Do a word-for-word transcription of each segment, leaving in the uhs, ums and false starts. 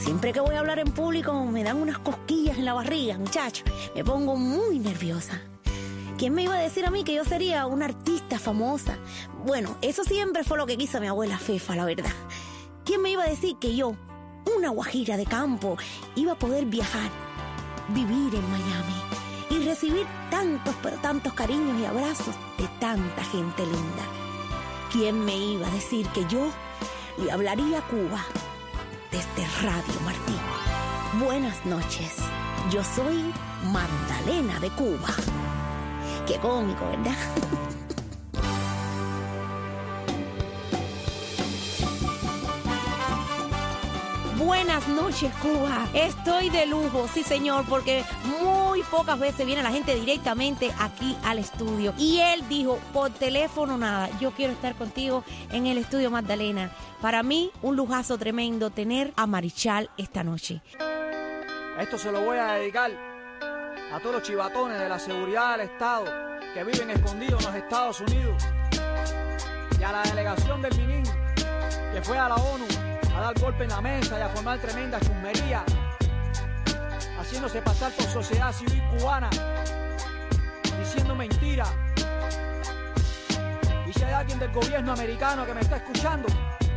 Siempre que voy a hablar en público me dan unas cosquillas en la barriga, muchacho. Me pongo muy nerviosa. ¿Quién me iba a decir a mí que yo sería una artista famosa? Bueno, eso siempre fue lo que quiso mi abuela Fefa, la verdad. ¿Quién me iba a decir que yo, una guajira de campo, iba a poder viajar, vivir en Miami y recibir tantos, pero tantos cariños y abrazos de tanta gente linda? ¿Quién me iba a decir que yo le hablaría a Cuba desde Radio Martí? Buenas noches, yo soy Magdalena de Cuba. Qué cómico, ¿verdad? Buenas noches, Cuba. Estoy de lujo, sí señor, porque muy pocas veces viene la gente directamente aquí al estudio. Y él dijo, por teléfono nada, yo quiero estar contigo en el estudio, Magdalena. Para mí, un lujazo tremendo tener a Marichal esta noche. Esto se lo voy a dedicar a todos los chivatones de la seguridad del Estado que viven escondidos en los Estados Unidos y a la delegación del Minin que fue a la ONU a dar golpe en la mesa y a formar tremenda chusmería, haciéndose pasar por sociedad civil cubana, diciendo mentiras. Y si hay alguien del gobierno americano que me está escuchando,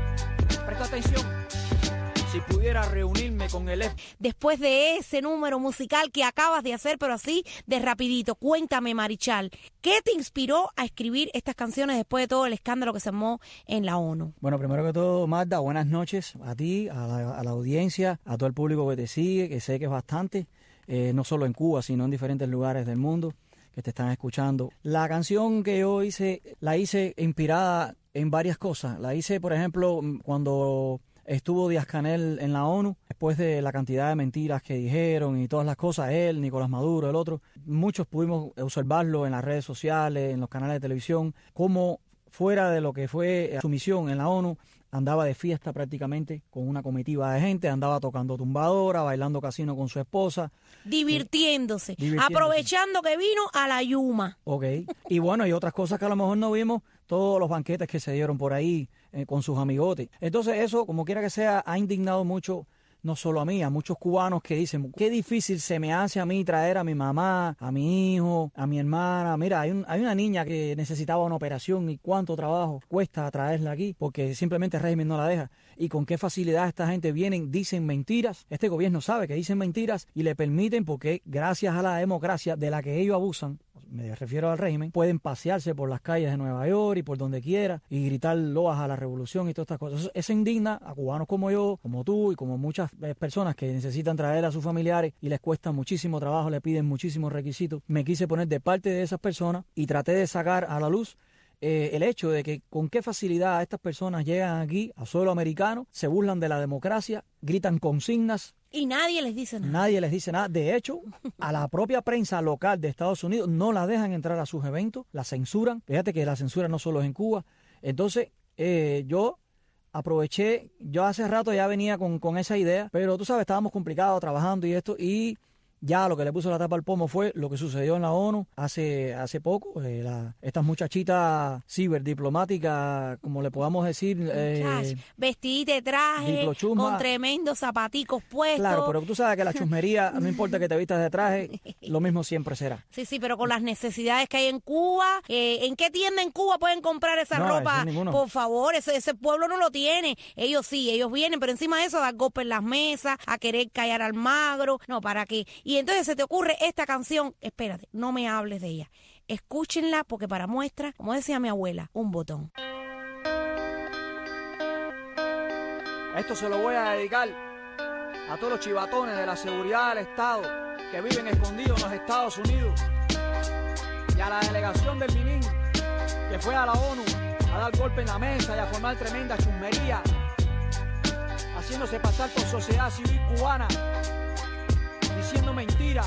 presta atención. Si pudiera reunirme con el... Después de ese número musical que acabas de hacer, pero así de rapidito, cuéntame, Marichal, ¿qué te inspiró a escribir estas canciones después de todo el escándalo que se armó en la ONU? Bueno, primero que todo, Magda, buenas noches a ti, a la, a la audiencia, a todo el público que te sigue, que sé que es bastante, eh, no solo en Cuba, sino en diferentes lugares del mundo que te están escuchando. La canción que yo hice, la hice inspirada en varias cosas. La hice, por ejemplo, cuando... estuvo Díaz-Canel en la ONU, después de la cantidad de mentiras que dijeron y todas las cosas, él, Nicolás Maduro, el otro, muchos pudimos observarlo en las redes sociales, en los canales de televisión, cómo fuera de lo que fue su misión en la ONU, andaba de fiesta prácticamente con una comitiva de gente, andaba tocando tumbadora, bailando casino con su esposa. Divirtiéndose, eh, divirtiéndose. aprovechando que vino a la Yuma. Ok, y bueno, y otras cosas que a lo mejor no vimos, todos los banquetes que se dieron por ahí eh, con sus amigotes. Entonces eso, como quiera que sea, ha indignado mucho, no solo a mí, a muchos cubanos que dicen, qué difícil se me hace a mí traer a mi mamá, a mi hijo, a mi hermana. Mira, hay, un, hay una niña que necesitaba una operación y cuánto trabajo cuesta traerla aquí porque simplemente el régimen no la deja. Y con qué facilidad esta gente vienen, dicen mentiras. Este gobierno sabe que dicen mentiras y le permiten porque gracias a la democracia de la que ellos abusan, me refiero al régimen, pueden pasearse por las calles de Nueva York y por donde quiera y gritar loas a la revolución y todas estas cosas. Eso, eso indigna a cubanos como yo, como tú y como muchas personas que necesitan traer a sus familiares y les cuesta muchísimo trabajo, le piden muchísimos requisitos. Me quise poner de parte de esas personas y traté de sacar a la luz eh, el hecho de que con qué facilidad estas personas llegan aquí a suelo americano, se burlan de la democracia, gritan consignas. Y nadie les dice nada. Nadie les dice nada. De hecho, a la propia prensa local de Estados Unidos no la dejan entrar a sus eventos, la censuran. Fíjate que la censura no solo es en Cuba. Entonces, eh, yo aproveché, yo hace rato ya venía con, con esa idea, pero tú sabes, estábamos complicados trabajando y esto, y ya lo que le puso la tapa al pomo fue lo que sucedió en la ONU hace, hace poco. Eh, la, estas muchachitas ciberdiplomáticas, como le podamos decir. Eh, Vestidita de traje, con tremendos zapaticos puestos. Claro, pero tú sabes que la chusmería, no importa que te vistas de traje, lo mismo siempre será. Sí, sí, pero con las necesidades que hay en Cuba, eh, ¿en qué tienda en Cuba pueden comprar esa no, ropa? Ninguno. Por favor, ese, ese pueblo no lo tiene. Ellos sí, ellos vienen, pero encima de eso a dar golpes en las mesas, a querer callar al magro. No, ¿para qué? Y entonces se te ocurre esta canción, espérate, no me hables de ella. Escúchenla porque para muestra, como decía mi abuela, un botón. Esto se lo voy a dedicar a todos los chivatones de la seguridad del Estado que viven escondidos en los Estados Unidos y a la delegación del Minin que fue a la ONU a dar golpe en la mesa y a formar tremenda chusmería, haciéndose pasar por sociedad civil cubana, diciendo mentiras.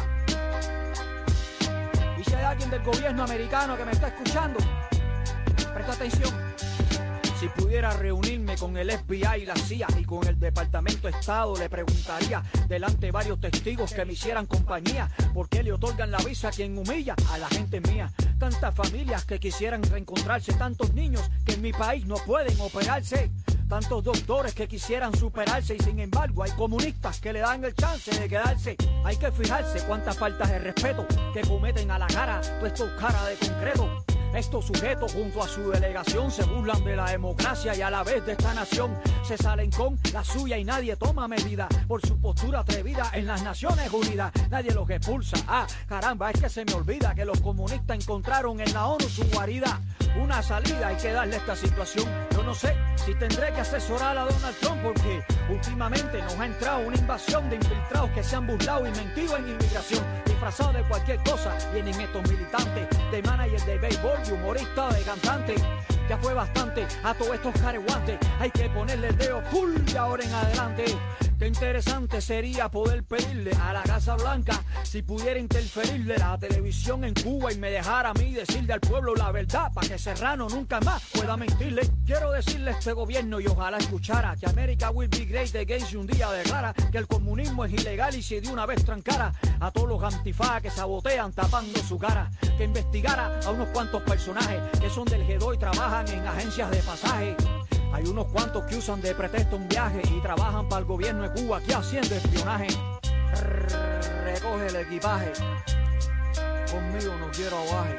Y si hay alguien del gobierno americano que me está escuchando, presta atención. Si pudiera reunirme con el F B I y la C I A y con el Departamento de Estado, le preguntaría delante de varios testigos que me hicieran compañía, ¿por qué le otorgan la visa a quien humilla a la gente mía? Tantas familias que quisieran reencontrarse, tantos niños que en mi país no pueden operarse. Tantos doctores que quisieran superarse y sin embargo hay comunistas que le dan el chance de quedarse. Hay que fijarse cuántas faltas de respeto que cometen a la cara todos estos caras de concreto. Estos sujetos junto a su delegación se burlan de la democracia y a la vez de esta nación. Se salen con la suya y nadie toma medida por su postura atrevida en las Naciones Unidas. Nadie los expulsa. Ah, caramba, es que se me olvida que los comunistas encontraron en la ONU su guarida. Una salida, hay que darle a esta situación. Yo no sé si tendré que asesorar a Donald Trump porque últimamente nos ha entrado una invasión de infiltrados que se han burlado y mentido en inmigración. Disfrazados de cualquier cosa vienen estos militantes de manager de béisbol y humorista de cantante. Ya fue bastante a todos estos careguantes. Hay que ponerle el dedo full de ahora en adelante. Qué interesante sería poder pedirle a la Casa Blanca si pudiera interferirle la televisión en Cuba y me dejara a mí decirle al pueblo la verdad para que Serrano nunca más pueda mentirle. Quiero decirle a este gobierno y ojalá escuchara que America will be great again si un día declara que el comunismo es ilegal y si de una vez trancara a todos los antifas que sabotean tapando su cara. Que investigara a unos cuantos personajes que son del G dos y trabajan en agencias de pasaje. Hay unos cuantos que usan de pretexto un viaje y trabajan para el gobierno de Cuba aquí haciendo espionaje. Recoge el equipaje, conmigo no quiero abaje.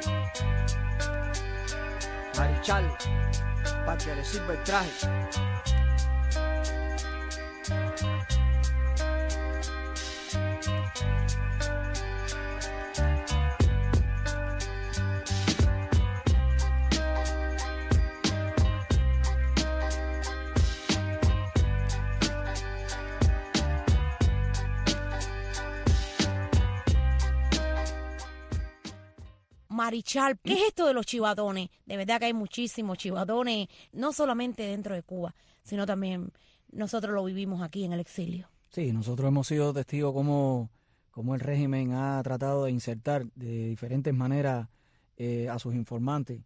Marichal, para que le sirva el traje. Marichal, ¿qué es esto de los chivadones? De verdad que hay muchísimos chivadones, no solamente dentro de Cuba, sino también nosotros lo vivimos aquí en el exilio. Sí, nosotros hemos sido testigos cómo, cómo el régimen ha tratado de insertar de diferentes maneras eh, a sus informantes,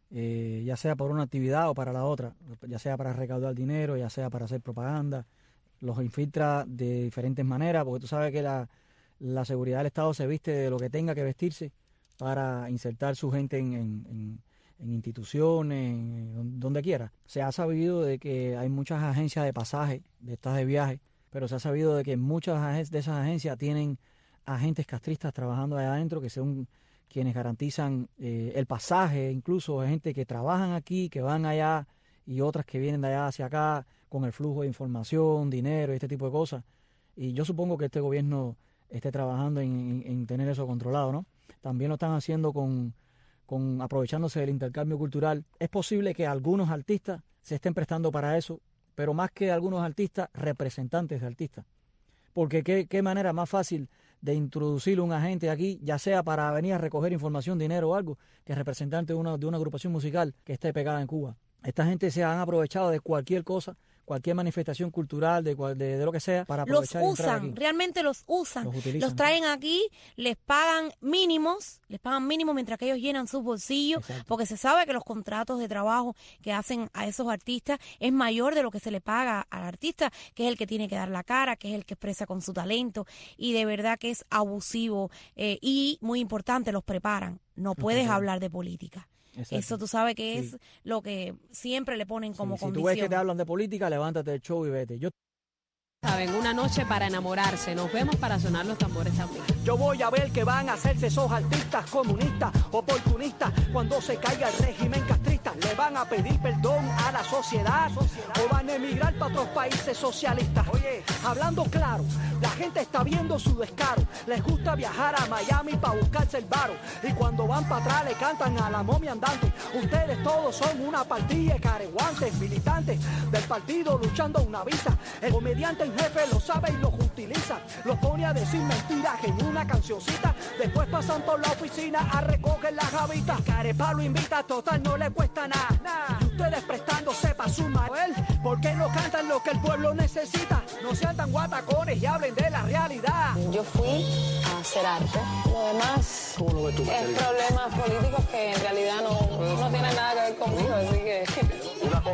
eh, ya sea por una actividad o para la otra, ya sea para recaudar dinero, ya sea para hacer propaganda, los infiltra de diferentes maneras, porque tú sabes que la, la seguridad del Estado se viste de lo que tenga que vestirse para insertar su gente en, en, en, en instituciones, en donde quiera. Se ha sabido de que hay muchas agencias de pasaje, de estas de viaje, pero se ha sabido de que muchas de esas agencias tienen agentes castristas trabajando allá adentro, que son quienes garantizan eh, el pasaje, incluso gente que trabajan aquí, que van allá, y otras que vienen de allá hacia acá, con el flujo de información, dinero y este tipo de cosas. Y yo supongo que este gobierno esté trabajando en, en, en tener eso controlado, ¿no? También lo están haciendo con, con aprovechándose del intercambio cultural. Es posible que algunos artistas se estén prestando para eso, pero más que algunos artistas, representantes de artistas. Porque qué, qué manera más fácil de introducir un agente aquí, ya sea para venir a recoger información, dinero o algo, que representante de una, de una agrupación musical que esté pegada en Cuba. Esta gente se han aprovechado de cualquier cosa, cualquier manifestación cultural, de, de, de lo que sea, para aprovechar los y entrar usan, aquí. Realmente los usan, los, los traen aquí, les pagan mínimos, les pagan mínimos mientras que ellos llenan sus bolsillos, Exacto. Porque se sabe que los contratos de trabajo que hacen a esos artistas es mayor de lo que se le paga al artista, que es el que tiene que dar la cara, que es el que expresa con su talento, y de verdad que es abusivo eh, y muy importante, los preparan. No puedes preparan. hablar de política. Exacto. Eso tú sabes que Sí. es lo que siempre le ponen como Sí, si condición. tú ves que te hablan de política, levántate del show y vete. Yo Saben, una noche para enamorarse. Nos vemos para sonar los tambores también. Yo voy a ver que van a hacerse esos artistas comunistas, oportunistas, cuando se caiga el régimen castrista. Le van a pedir perdón a la sociedad, o van a emigrar para otros países socialistas. Oye, hablando claro, la gente está viendo su descaro. Les gusta viajar a Miami para buscarse el varo, y cuando van para atrás le cantan a la momia andante. Ustedes todos son una partida de careguantes, militantes del partido luchando una visa. El comediante en jefe lo sabe y los utiliza, los pone a decir mentiras en una cancioncita, después pasan por la oficina a recoger las javitas. Carepa lo invita, total no le cuesta nada, nah. Y ustedes prestándose pa' su Manuel, ¿por qué no cantan lo que el pueblo necesita? No sean tan guatacones y hablen de la realidad. Yo fui a hacer arte, lo demás ¿Cómo lo ves tú, es Margarita? problemas políticos que en realidad no, no tienen nada que ver conmigo, así que... Una cosa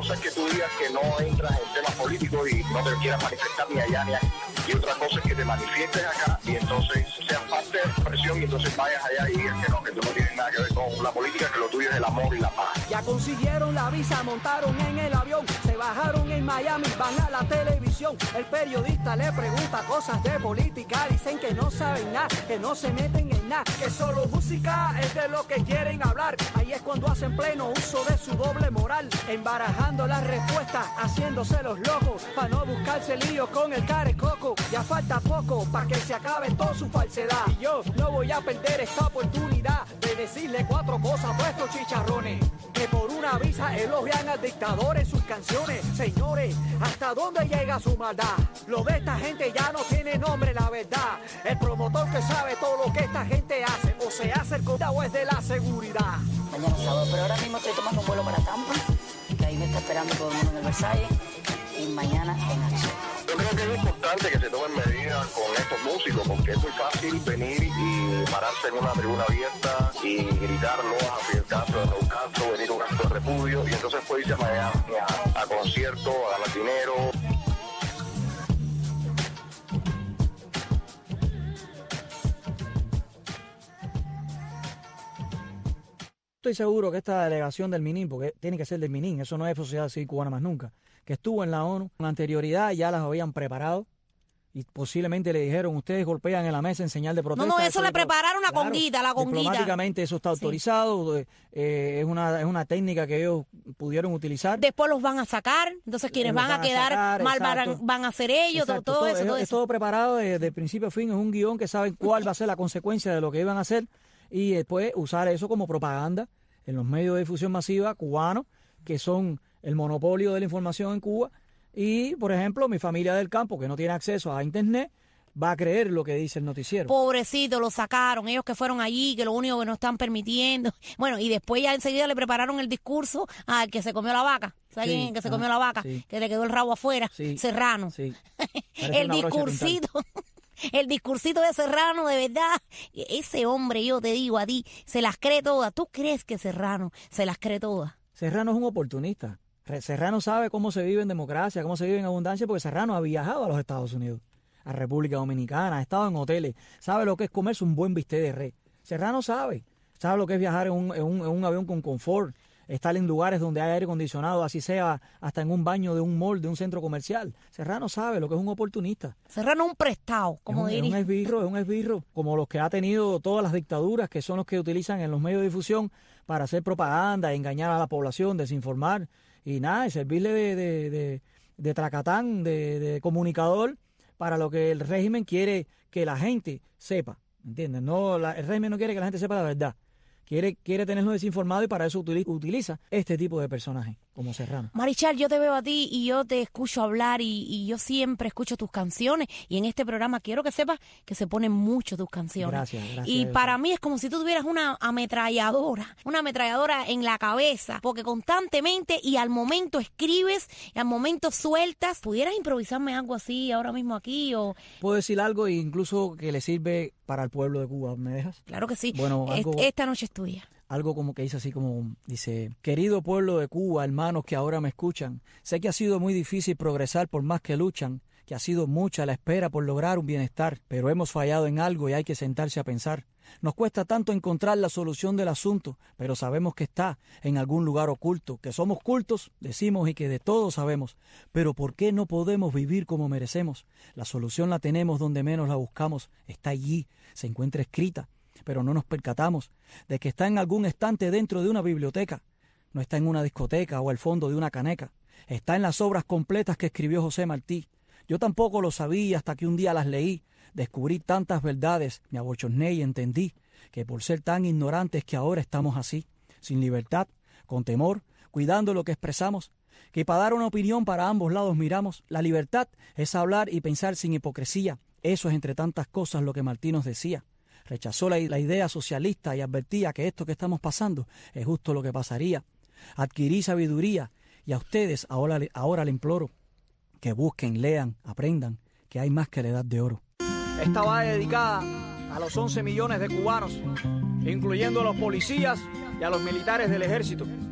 cosa es que tú digas que no entras en temas políticos y no te quieras manifestar ni allá ni aquí. Y otra cosa es que te manifiestes acá y entonces seas parte de la expresión y entonces vayas allá y digas que no, que tú no tienes nada que ver con la política, que lo tuyo es el amor y la paz. Ya consiguieron la visa, montaron en el avión, se bajaron en Miami, van a la televisión. El periodista le pregunta cosas de política, dicen que no saben nada, que no se meten en nada, que solo música es de lo que quieren hablar. Ahí es cuando hacen pleno uso de su doble moral, embarajando las respuestas, haciéndose los locos, para no buscarse lío con el carecoco. Ya falta poco para que se acabe toda su falsedad, y yo no voy a perder esta oportunidad de decirle cuatro cosas a estos chicharrones, que por una visa elogian al dictador en sus canciones. Señores, ¿hasta dónde llega su maldad? Lo de esta gente ya no tiene nombre, la verdad. El promotor que sabe todo lo que esta gente hace, o se hace el condado es de la seguridad. Mañana sábado, pero ahora mismo estoy tomando un vuelo para Tampa, que ahí me está esperando todo el mundo en el Versalles, y mañana en acción. Yo creo que es importante que se tomen medidas con estos músicos, porque es muy fácil venir y pararse en una tribuna abierta y gritar no a Fidel Castro, a Raúl Castro, venir a un acto de repudio y entonces puede irse a Miami a, a conciertos, a ganar dinero. Estoy seguro que esta delegación del MININ, porque tiene que ser del MININ, eso no es Sociedad Civil Cubana más nunca, que estuvo en la ONU, con anterioridad ya las habían preparado y posiblemente le dijeron, ustedes golpean en la mesa en señal de protesta. No, no, eso, eso le le prepararon una claro, conguita, la conguita. Diplomáticamente eso está autorizado, sí. eh, es, una, es una técnica que ellos pudieron utilizar. Después los van a sacar, entonces quienes van, van a quedar a sacar, mal van, van a ser ellos, todo, todo eso. Es, todo es eso. todo preparado de, de principio a fin, es un guión que saben cuál va a ser la consecuencia de lo que iban a hacer y después usar eso como propaganda en los medios de difusión masiva cubanos, que son el monopolio de la información en Cuba. Y, por ejemplo, mi familia del campo, que no tiene acceso a Internet, va a creer lo que dice el noticiero. Pobrecito, lo sacaron, ellos que fueron allí, que lo único que no están permitiendo. Bueno, y después ya enseguida le prepararon el discurso al que se comió la vaca. ¿Sabes sí, quién que se ah, comió la vaca? Sí. Que le quedó el rabo afuera. Sí. Serrano. Sí. El discursito. El discursito de Serrano, de verdad, ese hombre, yo te digo a ti, se las cree todas. ¿Tú crees que Serrano se las cree todas? Serrano es un oportunista. Serrano sabe cómo se vive en democracia, cómo se vive en abundancia, porque Serrano ha viajado a los Estados Unidos, a República Dominicana, ha estado en hoteles, sabe lo que es comerse un buen bistec de res. Serrano sabe, sabe lo que es viajar en un, en un, en un avión con confort, estar en lugares donde hay aire acondicionado, así sea hasta en un baño de un mall, de un centro comercial. Serrano sabe lo que es un oportunista. Serrano es un prestado, como diría. Es un esbirro, es un esbirro, como los que ha tenido todas las dictaduras, que son los que utilizan en los medios de difusión para hacer propaganda, engañar a la población, desinformar, y nada, servirle de, de, de, de tracatán, de, de comunicador, para lo que el régimen quiere que la gente sepa, ¿entiendes? No, la, el régimen no quiere que la gente sepa la verdad. Quiere, quiere tenerlo desinformado y para eso utiliza, utiliza este tipo de personajes como Serrano. Marichal, yo te veo a ti y yo te escucho hablar y, y yo siempre escucho tus canciones y en este programa quiero que sepas que se ponen mucho tus canciones. Gracias, gracias. Y para mí es como si tú tuvieras una ametralladora, una ametralladora en la cabeza, porque constantemente y al momento escribes y al momento sueltas. ¿Pudieras improvisarme algo así ahora mismo aquí? O puedo decir algo incluso que le sirve para el pueblo de Cuba. ¿Me dejas? Claro que sí. Bueno, algo... Esta noche es tuya. Algo como que dice así como, dice, querido pueblo de Cuba, hermanos que ahora me escuchan, sé que ha sido muy difícil progresar por más que luchan, que ha sido mucha la espera por lograr un bienestar, pero hemos fallado en algo y hay que sentarse a pensar. Nos cuesta tanto encontrar la solución del asunto, pero sabemos que está en algún lugar oculto, que somos cultos, decimos y que de todo sabemos, pero ¿por qué no podemos vivir como merecemos? La solución la tenemos donde menos la buscamos, está allí, se encuentra escrita. Pero no nos percatamos de que está en algún estante dentro de una biblioteca, no está en una discoteca o al fondo de una caneca, está en las obras completas que escribió José Martí. Yo tampoco lo sabía hasta que un día las leí, descubrí tantas verdades, me abochorné y entendí que por ser tan ignorantes que ahora estamos así, sin libertad, con temor, cuidando lo que expresamos, que para dar una opinión para ambos lados miramos, la libertad es hablar y pensar sin hipocresía, eso es entre tantas cosas lo que Martí nos decía. Rechazó la, la idea socialista y advertía que esto que estamos pasando es justo lo que pasaría. Adquirí sabiduría y a ustedes ahora, ahora le imploro que busquen, lean, aprendan, que hay más que la edad de oro. Esta va dedicada a los once millones de cubanos, incluyendo a los policías y a los militares del ejército,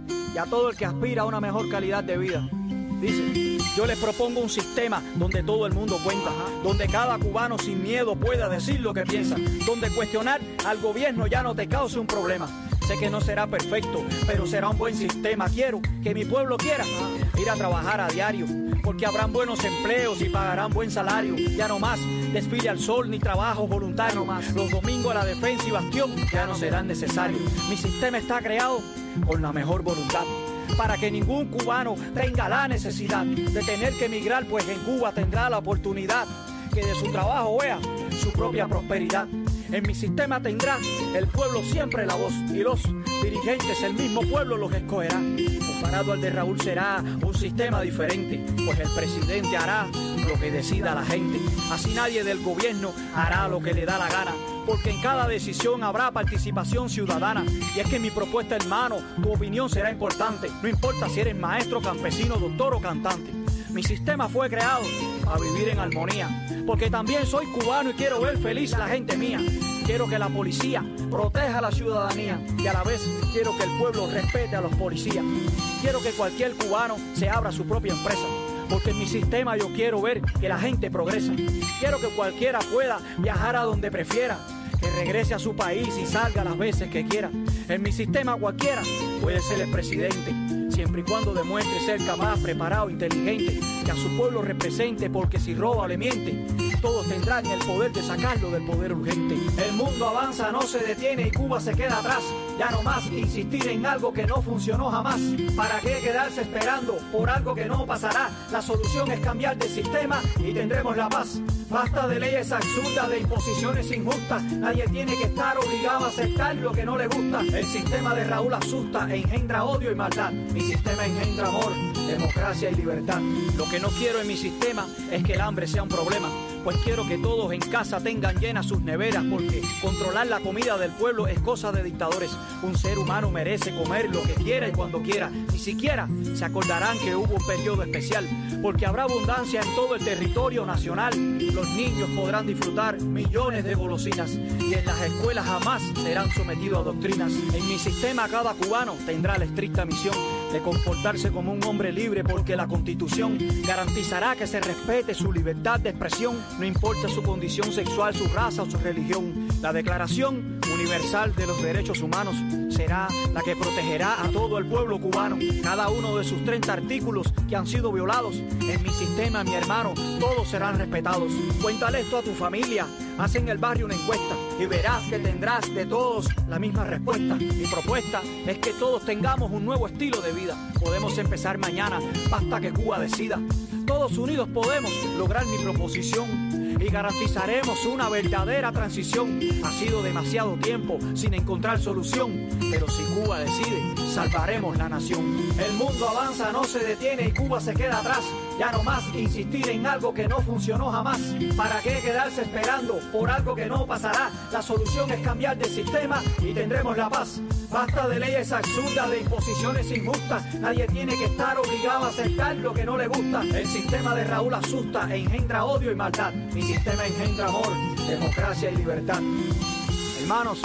y a todo el que aspira a una mejor calidad de vida. Dice, yo les propongo un sistema donde todo el mundo cuenta, donde cada cubano sin miedo pueda decir lo que piensa, donde cuestionar al gobierno ya no te cause un problema. Sé que no será perfecto, pero será un buen sistema. Quiero que mi pueblo quiera ir a trabajar a diario, porque habrán buenos empleos y pagarán buen salario. Ya no más desfile al sol ni trabajo voluntario. Los domingos a la defensa y bastión ya no serán necesarios. Mi sistema está creado con la mejor voluntad, para que ningún cubano tenga la necesidad de tener que emigrar, pues en Cuba tendrá la oportunidad que de su trabajo vea su propia prosperidad. En mi sistema tendrá el pueblo siempre la voz, y los dirigentes el mismo pueblo los escogerá. Comparado al de Raúl será un sistema diferente, pues el presidente hará lo que decida la gente. Así nadie del gobierno hará lo que le da la gana, porque en cada decisión habrá participación ciudadana. Y es que mi propuesta, hermano, tu opinión será importante. No importa si eres maestro, campesino, doctor o cantante. Mi sistema fue creado a vivir en armonía, porque también soy cubano y quiero ver feliz a la gente mía. Quiero que la policía proteja a la ciudadanía y a la vez quiero que el pueblo respete a los policías. Quiero que cualquier cubano se abra su propia empresa, porque en mi sistema yo quiero ver que la gente progresa. Quiero que cualquiera pueda viajar a donde prefiera, que regrese a su país y salga las veces que quiera. En mi sistema cualquiera puede ser el presidente, siempre y cuando demuestre ser capaz, preparado, inteligente, que a su pueblo represente, porque si roba o le miente, todos tendrán el poder de sacarlo del poder urgente. El mundo avanza, no se detiene y Cuba se queda atrás. Ya no más insistir en algo que no funcionó jamás. ¿Para qué quedarse esperando por algo que no pasará? La solución es cambiar de sistema y tendremos la paz. Basta de leyes absurdas, de imposiciones injustas. Nadie tiene que estar obligado a aceptar lo que no le gusta. El sistema de Raúl asusta e engendra odio y maldad. Mi sistema engendra amor, democracia y libertad. Lo que no quiero en mi sistema es que el hambre sea un problema, pues quiero que todos en casa tengan llenas sus neveras, porque controlar la comida del pueblo es cosa de dictadores. Un ser humano merece comer lo que quiera y cuando quiera. Ni siquiera se acordarán que hubo un periodo especial, porque habrá abundancia en todo el territorio nacional. Los niños podrán disfrutar millones de golosinas y en las escuelas jamás serán sometidos a doctrinas. En mi sistema cada cubano tendrá la estricta misión de comportarse como un hombre libre, porque la Constitución garantizará que se respete su libertad de expresión, no importa su condición sexual, su raza o su religión. La Declaración Universal de los Derechos Humanos será la que protegerá a todo el pueblo cubano. Cada uno de sus treinta artículos que han sido violados, en mi sistema, mi hermano, todos serán respetados. Cuéntale esto a tu familia, haz en el barrio una encuesta y verás que tendrás de todos la misma respuesta. Mi propuesta es que todos tengamos un nuevo estilo de vida. Podemos empezar mañana, basta que Cuba decida. Todos unidos podemos lograr mi proposición y garantizaremos una verdadera transición. Ha sido demasiado tiempo sin encontrar solución, pero si Cuba decide, salvaremos la nación. El mundo avanza, no se detiene y Cuba se queda atrás. Ya no más insistir en algo que no funcionó jamás. ¿Para qué quedarse esperando por algo que no pasará? La solución es cambiar de sistema y tendremos la paz. Basta de leyes absurdas, de imposiciones injustas. Nadie tiene que estar obligado a aceptar lo que no le gusta. El sistema de Raúl asusta e engendra odio y maldad. Mi sistema engendra amor, democracia y libertad. Hermanos,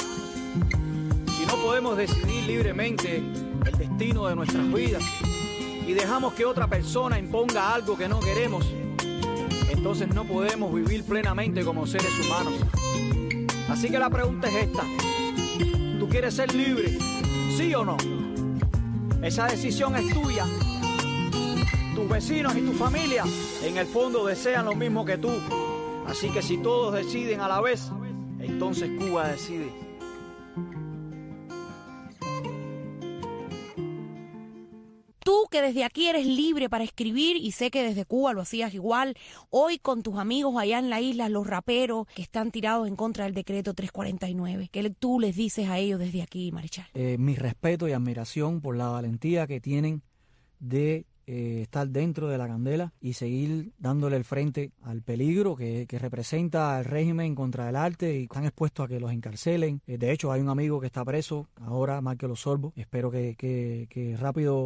si no podemos decidir libremente el destino de nuestras vidas y dejamos que otra persona imponga algo que no queremos, entonces no podemos vivir plenamente como seres humanos. Así que la pregunta es esta: ¿tú quieres ser libre? ¿Sí o no? Esa decisión es tuya. Tus vecinos y tu familia en el fondo desean lo mismo que tú. Así que si todos deciden a la vez, entonces Cuba decide. Tú que desde aquí eres libre para escribir, y sé que desde Cuba lo hacías igual, hoy con tus amigos allá en la isla, los raperos que están tirados en contra del decreto trescientos cuarenta y nueve, ¿qué tú les dices a ellos desde aquí, Marichal? Eh, mi respeto y admiración por la valentía que tienen de eh, estar dentro de la candela y seguir dándole el frente al peligro que, que representa el régimen contra el arte, y están expuestos a que los encarcelen. Eh, de hecho, hay un amigo que está preso ahora, Michael Osorbo. Espero que, que, que rápido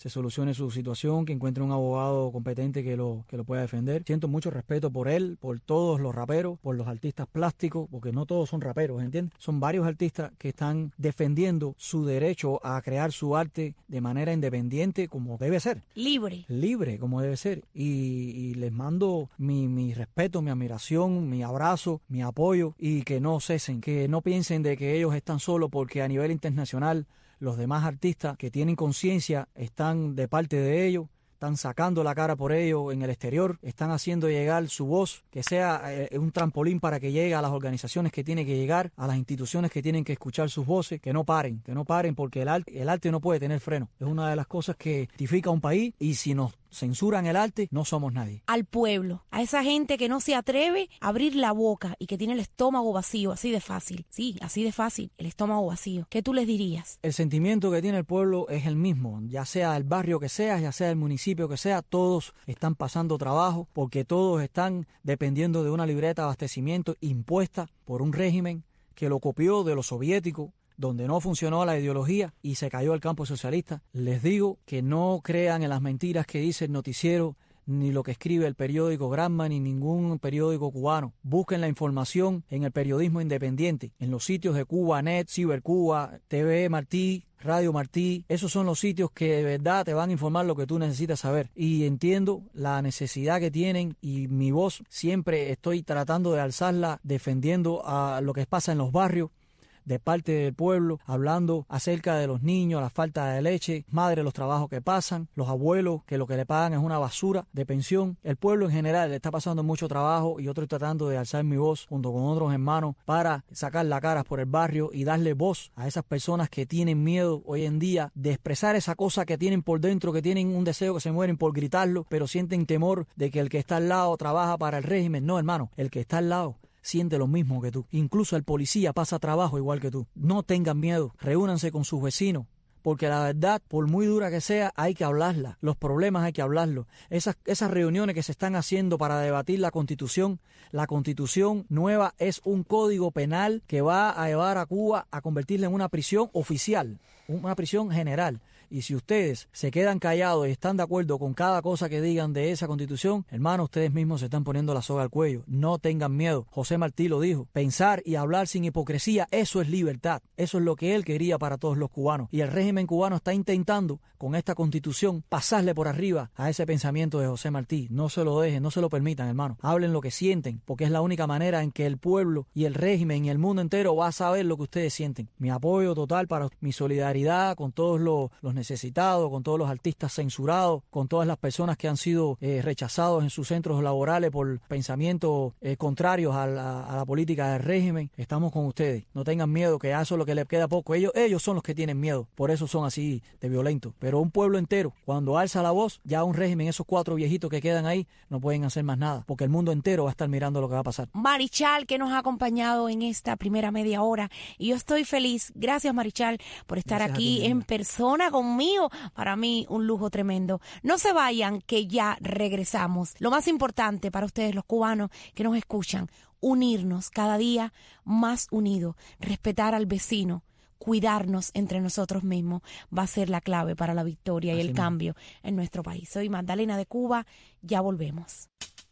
se solucione su situación, que encuentre un abogado competente que lo, que lo pueda defender. Siento mucho respeto por él, por todos los raperos, por los artistas plásticos, porque no todos son raperos, ¿entiendes? Son varios artistas que están defendiendo su derecho a crear su arte de manera independiente como debe ser. Libre. Libre como debe ser. Y, y les mando mi, mi respeto, mi admiración, mi abrazo, mi apoyo y que no cesen, que no piensen de que ellos están solos porque a nivel internacional los demás artistas que tienen conciencia están de parte de ellos, están sacando la cara por ellos en el exterior, están haciendo llegar su voz, que sea eh, un trampolín para que llegue a las organizaciones que tienen que llegar, a las instituciones que tienen que escuchar sus voces, que no paren, que no paren porque el arte, el arte no puede tener freno. Es una de las cosas que identifica a un país y si nos censuran el arte, no somos nadie. Al pueblo, a esa gente que no se atreve a abrir la boca y que tiene el estómago vacío, así de fácil. Sí, así de fácil, el estómago vacío. ¿Qué tú les dirías? El sentimiento que tiene el pueblo es el mismo, ya sea el barrio que sea, ya sea el municipio que sea, todos están pasando trabajo porque todos están dependiendo de una libreta de abastecimiento impuesta por un régimen que lo copió de los soviéticos, donde no funcionó la ideología y se cayó el campo socialista. Les digo que no crean en las mentiras que dice el noticiero, ni lo que escribe el periódico Granma, ni ningún periódico cubano. Busquen la información en el periodismo independiente, en los sitios de Cubanet, Cibercuba, T V Martí, Radio Martí. Esos son los sitios que de verdad te van a informar lo que tú necesitas saber. Y entiendo la necesidad que tienen y mi voz siempre estoy tratando de alzarla, defendiendo a lo que pasa en los barrios, de parte del pueblo, hablando acerca de los niños, la falta de leche, madre, los trabajos que pasan, los abuelos que lo que le pagan es una basura de pensión. El pueblo en general le está pasando mucho trabajo y yo estoy tratando de alzar mi voz junto con otros hermanos para sacar la cara por el barrio y darle voz a esas personas que tienen miedo hoy en día de expresar esa cosa que tienen por dentro, que tienen un deseo, que se mueren por gritarlo, pero sienten temor de que el que está al lado trabaja para el régimen. No, hermano, el que está al lado siente lo mismo que tú. Incluso el policía pasa trabajo igual que tú. No tengan miedo, reúnanse con sus vecinos, porque la verdad, por muy dura que sea, hay que hablarla. Los problemas hay que hablarlos. Esas, esas reuniones que se están haciendo para debatir la Constitución, la Constitución nueva es un código penal que va a llevar a Cuba a convertirla en una prisión oficial, una prisión general. Y si ustedes se quedan callados y están de acuerdo con cada cosa que digan de esa Constitución, hermano, ustedes mismos se están poniendo la soga al cuello. No tengan miedo. José Martí lo dijo. Pensar y hablar sin hipocresía, eso es libertad. Eso es lo que él quería para todos los cubanos. Y el régimen cubano está intentando, con esta Constitución, pasarle por arriba a ese pensamiento de José Martí. No se lo dejen, no se lo permitan, hermano. Hablen lo que sienten, porque es la única manera en que el pueblo y el régimen y el mundo entero va a saber lo que ustedes sienten. Mi apoyo total para mi solidaridad con todos los, los necesitados, con todos los artistas censurados, con todas las personas que han sido eh, rechazados en sus centros laborales por pensamientos eh, contrarios a la, a la política del régimen. Estamos con ustedes. No tengan miedo, que a eso es lo que les queda poco. Ellos, ellos son los que tienen miedo, por eso son así de violentos. Pero un pueblo entero, cuando alza la voz, ya un régimen, esos cuatro viejitos que quedan ahí, no pueden hacer más nada, porque el mundo entero va a estar mirando lo que va a pasar. Marichal, que nos ha acompañado en esta primera media hora, y yo estoy feliz. Gracias, Marichal, por estar Gracias aquí ti, en persona conmigo. Para mí, un lujo tremendo. No se vayan, que ya regresamos. Lo más importante para ustedes, los cubanos que nos escuchan, unirnos cada día más unidos, respetar al vecino, cuidarnos entre nosotros mismos, va a ser la clave para la victoria Así y el mismo. Cambio en nuestro país. Soy Magdalena de Cuba, ya volvemos.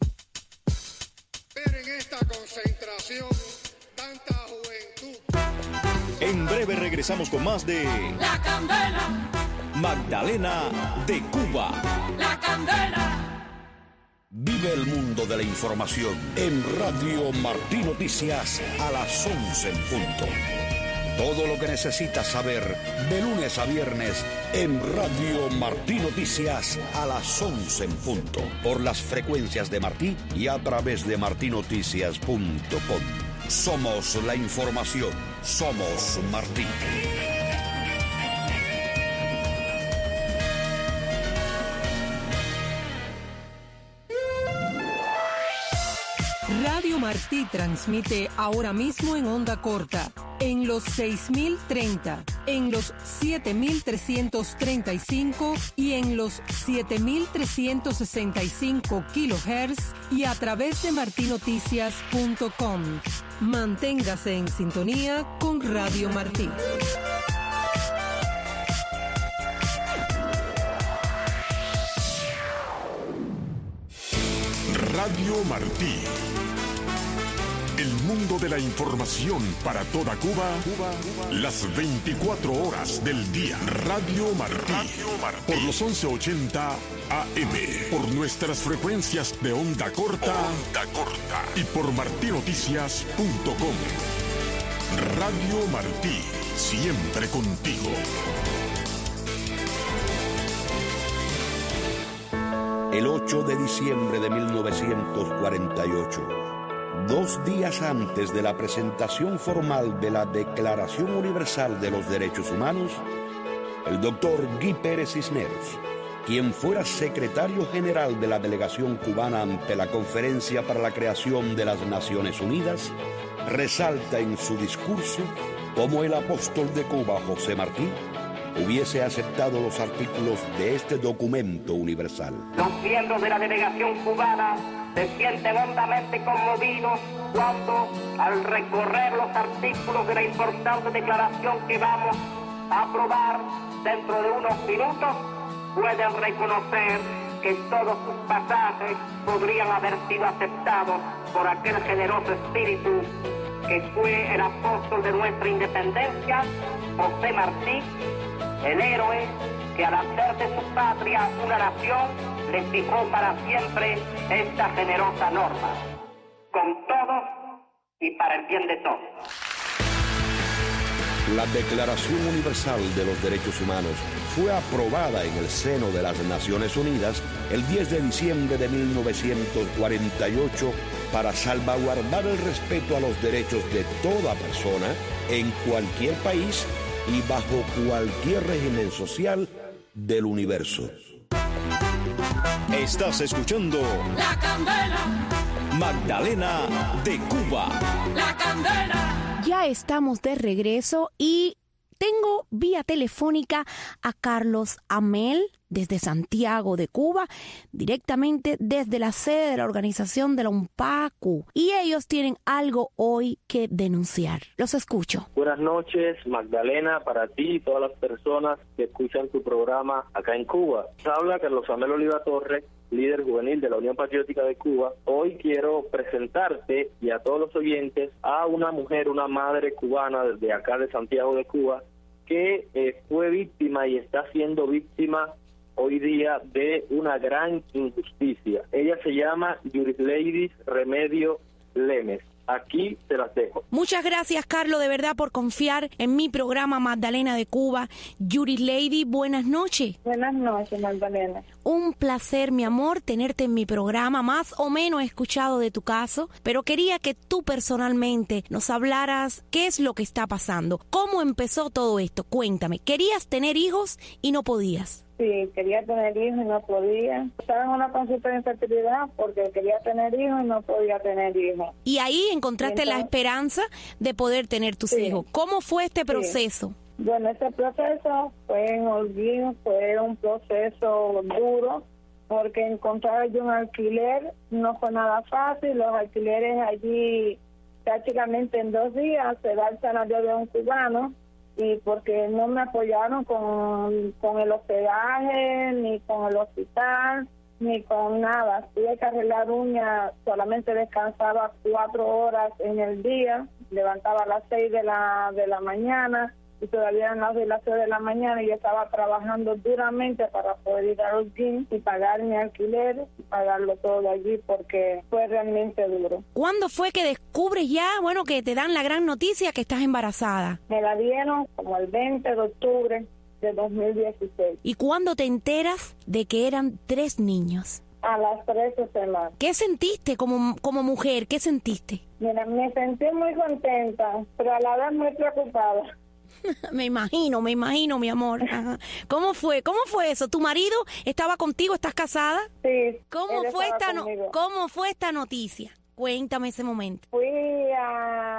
Pero en esta concentración, tanta juventud. En breve regresamos con más de La Candela. Magdalena de Cuba. La Candela. Vive el mundo de la información en Radio Martí Noticias a las once en punto. Todo lo que necesitas saber de lunes a viernes en Radio Martí Noticias a las once en punto. Por las frecuencias de Martí y a través de martí noticias punto com. Somos la información. Somos Martí. Radio Martí transmite ahora mismo en onda corta, en los seis mil treinta, en los siete mil trescientos treinta y cinco y en los siete mil trescientos sesenta y cinco kilohertz y a través de martí noticias punto com. Manténgase en sintonía con Radio Martí. Radio Martí. El mundo de la información para toda Cuba, Cuba, Cuba, las veinticuatro horas del día. Radio Martí. Radio Martí. Por los once ochenta A M. Por nuestras frecuencias de onda corta. Onda corta. Y por martinoticias punto com. Radio Martí. Siempre contigo. El ocho de diciembre de mil novecientos cuarenta y ocho, dos días antes de la presentación formal de la Declaración Universal de los Derechos Humanos, el doctor Guy Pérez Cisneros, quien fuera secretario general de la delegación cubana ante la Conferencia para la Creación de las Naciones Unidas, resalta en su discurso cómo el apóstol de Cuba, José Martí, hubiese aceptado los artículos de este documento universal. Los miembros de la delegación cubana se sienten hondamente conmovidos cuando, al recorrer los artículos de la importante declaración que vamos a aprobar dentro de unos minutos, pueden reconocer que todos sus pasajes podrían haber sido aceptados por aquel generoso espíritu que fue el apóstol de nuestra independencia, José Martí, el héroe que al hacer de su patria una nación le fijó para siempre esta generosa norma, con todos y para el bien de todos. La Declaración Universal de los Derechos Humanos fue aprobada en el seno de las Naciones Unidas el diez de diciembre de mil novecientos cuarenta y ocho para salvaguardar el respeto a los derechos de toda persona en cualquier país y bajo cualquier régimen social del universo. Estás escuchando La Candela, Magdalena de Cuba. La Candela. Ya estamos de regreso y tengo vía telefónica a Carlos Amel desde Santiago de Cuba, directamente desde la sede de la organización de la UNPACU. Y ellos tienen algo hoy que denunciar. Los escucho. Buenas noches, Magdalena, para ti y todas las personas que escuchan tu programa acá en Cuba. Habla Carlos Amel Oliva Torres, líder juvenil de la Unión Patriótica de Cuba. Hoy quiero presentarte y a todos los oyentes a una mujer, una madre cubana desde acá de Santiago de Cuba, que eh, fue víctima y está siendo víctima hoy día de una gran injusticia. Ella se llama Yurileidis Remedio Lemes. Aquí te las dejo. Muchas gracias, Carlos, de verdad, por confiar en mi programa Magdalena de Cuba. Yurileidis, buenas noches. Buenas noches, Magdalena. Un placer, mi amor, tenerte en mi programa. Más o menos he escuchado de tu caso, pero quería que tú personalmente nos hablaras qué es lo que está pasando. ¿Cómo empezó todo esto? Cuéntame. ¿Querías tener hijos y no podías? Sí, quería tener hijos y no podía. Estaba en una consulta de infertilidad porque quería tener hijos y no podía tener hijos. Y ahí encontraste entonces la esperanza de poder tener tus sí, hijos. ¿Cómo fue este proceso? Sí. Bueno, este proceso fue en Holguín, fue un proceso duro porque encontrar allí un alquiler no fue nada fácil. Los alquileres allí prácticamente en dos días se da el salario de un cubano. Y porque no me apoyaron con, con el hospedaje, ni con el hospital, ni con nada. Tuve que arreglar uñas, solamente descansaba cuatro horas en el día, levantaba a las seis de la, de la mañana, y todavía eran las de las seis de la mañana y yo estaba trabajando duramente para poder ir a los gyms y pagar mi alquiler y pagarlo todo allí porque fue realmente duro. ¿Cuándo fue que descubres ya, bueno, que te dan la gran noticia que estás embarazada? Me la dieron como el veinte de octubre de dos mil dieciséis. ¿Y cuándo te enteras de que eran tres niños? A las trece semanas. ¿Qué sentiste como, como mujer? ¿Qué sentiste? Mira, me sentí muy contenta, pero a la vez muy preocupada. Me imagino, me imagino, mi amor. Ajá. ¿Cómo fue? ¿Cómo fue eso? ¿Tu marido estaba contigo? ¿Estás casada? Sí. ¿Cómo fue esta no- ¿Cómo fue esta noticia? Cuéntame ese momento. Fui a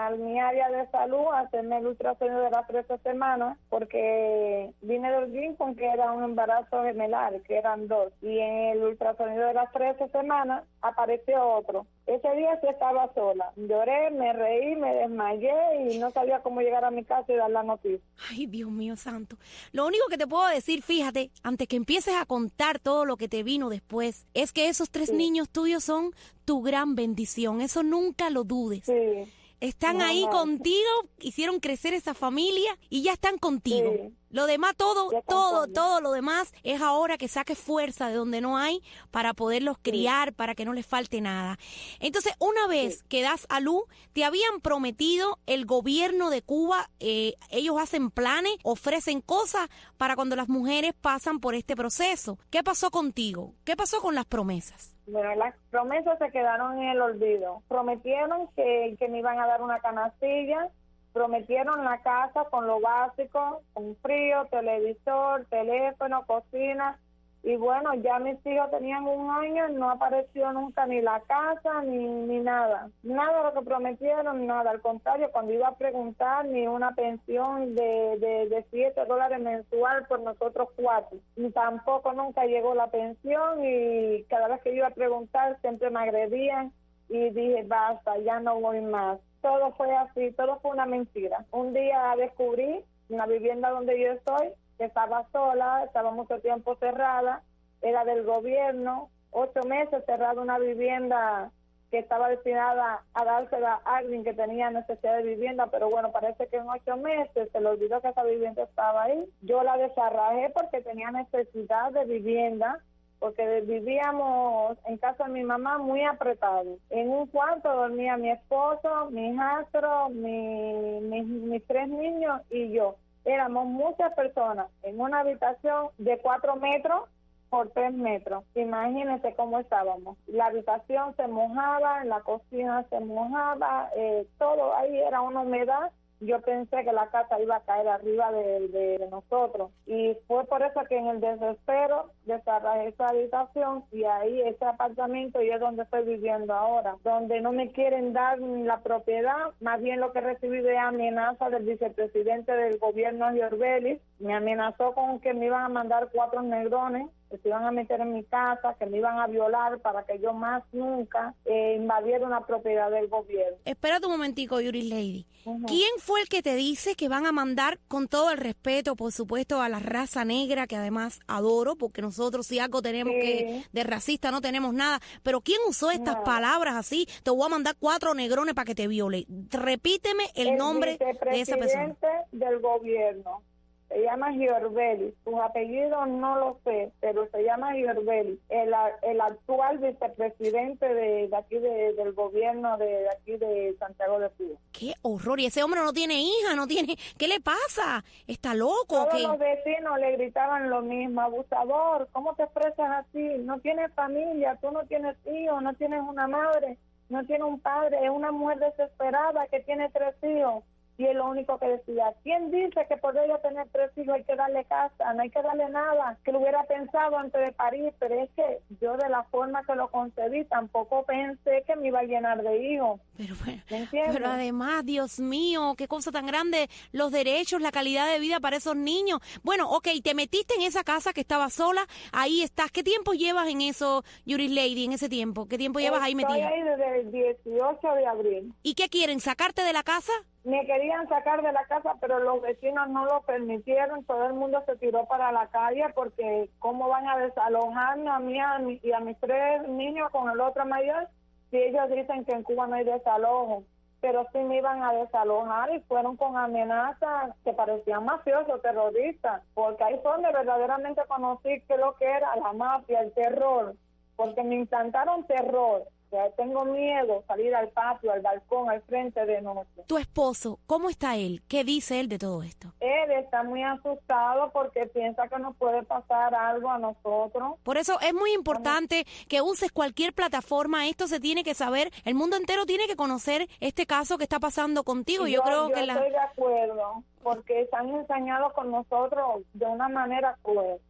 a mi área de salud a hacerme el ultrasonido de las trece semanas, porque vine de Holguín con que era un embarazo gemelar, que eran dos, y en el ultrasonido de las trece semanas apareció otro. Ese día sí estaba sola. Lloré, me reí, me desmayé y no sabía cómo llegar a mi casa y dar la noticia. Ay, Dios mío santo. Lo único que te puedo decir, fíjate, antes que empieces a contar todo lo que te vino después, es que esos tres sí. niños tuyos son tu gran bendición. Eso nunca lo dudes. Sí. Están no, ahí no. contigo, hicieron crecer esa familia y ya están contigo. Sí. Lo demás, todo, todo, todo lo demás es ahora que saques fuerza de donde no hay para poderlos criar, sí. para que no les falte nada. Entonces, una vez sí. que das a luz, te habían prometido el gobierno de Cuba, eh, ellos hacen planes, ofrecen cosas para cuando las mujeres pasan por este proceso. ¿Qué pasó contigo? ¿Qué pasó con las promesas? Bueno, las promesas se quedaron en el olvido. Prometieron que, que me iban a dar una canastilla, prometieron la casa con lo básico, con frío, televisor, teléfono, cocina, y bueno, ya mis hijos tenían un año y no apareció nunca ni la casa ni, ni nada. Nada de lo que prometieron, nada. Al contrario, cuando iba a preguntar, ni una pensión de, de, de siete dólares mensual por nosotros cuatro. Ni tampoco nunca llegó la pensión y cada vez que yo iba a preguntar siempre me agredían y dije, basta, ya no voy más. Todo fue así, todo fue una mentira. Un día descubrí en la vivienda donde yo estoy, que estaba sola, estaba mucho tiempo cerrada, era del gobierno, ocho meses cerrada una vivienda que estaba destinada a dársela a alguien que tenía necesidad de vivienda, pero bueno, parece que en ocho meses se le olvidó que esa vivienda estaba ahí. Yo la desarrajé porque tenía necesidad de vivienda, porque vivíamos en casa de mi mamá muy apretados. En un cuarto dormía mi esposo, mi hijastro, mi, mi, mis tres niños y yo. Éramos muchas personas en una habitación de cuatro metros por tres metros. Imagínense cómo estábamos. La habitación se mojaba, la cocina se mojaba, eh, todo ahí era una humedad. Yo pensé que la casa iba a caer arriba de, de, de nosotros. Y fue por eso que en el desespero desarrollé esa habitación y ahí ese apartamento y es donde estoy viviendo ahora. Donde no me quieren dar la propiedad, más bien lo que recibí de amenaza del vicepresidente del gobierno, Jorbelis. Me amenazó con que me iban a mandar cuatro negrones, que se iban a meter en mi casa, que me iban a violar para que yo más nunca eh, invadiera una propiedad del gobierno. Espérate un momentico, Yuris Lady. Uh-huh. ¿Quién fue el que te dice que van a mandar, con todo el respeto, por supuesto, a la raza negra, que además adoro, porque nosotros si algo tenemos sí. que de racista no tenemos nada, pero quién usó estas no. palabras así? Te voy a mandar cuatro negrones para que te viole. Repíteme el, el nombre de esa persona. El vicepresidente del gobierno. Se llama Jorbelis, sus apellidos no lo sé, pero se llama Jorbelis, el, el actual vicepresidente de, de aquí de, del gobierno de, de aquí de Santiago de Cuba. ¡Qué horror! Y ese hombre no tiene hija, no tiene... ¿Qué le pasa? ¿Está loco? Todos ¿qué? Los vecinos le gritaban lo mismo, abusador, ¿cómo te expresas así? No tienes familia, tú no tienes hijos, no tienes una madre, no tienes un padre, es una mujer desesperada que tiene tres hijos. Y es lo único que decía. ¿Quién dice que por ella tener tres hijos hay que darle casa? No hay que darle nada. Que lo hubiera pensado antes de parir, pero es que yo de la forma que lo concebí tampoco pensé que me iba a llenar de hijos. Pero bueno, pero además, Dios mío, qué cosa tan grande, los derechos, la calidad de vida para esos niños. Bueno, ok, te metiste en esa casa que estaba sola, ahí estás. ¿Qué tiempo llevas en eso, Yuris Lady, en ese tiempo? ¿Qué tiempo llevas ahí metida? Estoy ahí desde el dieciocho de abril. ¿Y qué quieren, sacarte de la casa? Me querían sacar de la casa, pero los vecinos no lo permitieron. Todo el mundo se tiró para la calle porque ¿cómo van a desalojarme a mí a mi, y a mis tres niños con el otro mayor si ellos dicen que en Cuba no hay desalojo? Pero sí me iban a desalojar y fueron con amenazas que parecían mafiosos, terroristas, porque ahí fue donde verdaderamente conocí que lo que era la mafia, el terror, porque me implantaron terror. Ya tengo miedo salir al patio, al balcón, al frente de noche. Tu esposo, ¿cómo está él? ¿Qué dice él de todo esto? Él está muy asustado porque piensa que nos puede pasar algo a nosotros. Por eso es muy importante que uses cualquier plataforma. Esto se tiene que saber. El mundo entero tiene que conocer este caso que está pasando contigo. Yo, yo creo yo que estoy la... de acuerdo, porque se han ensañado con nosotros de una manera cruel.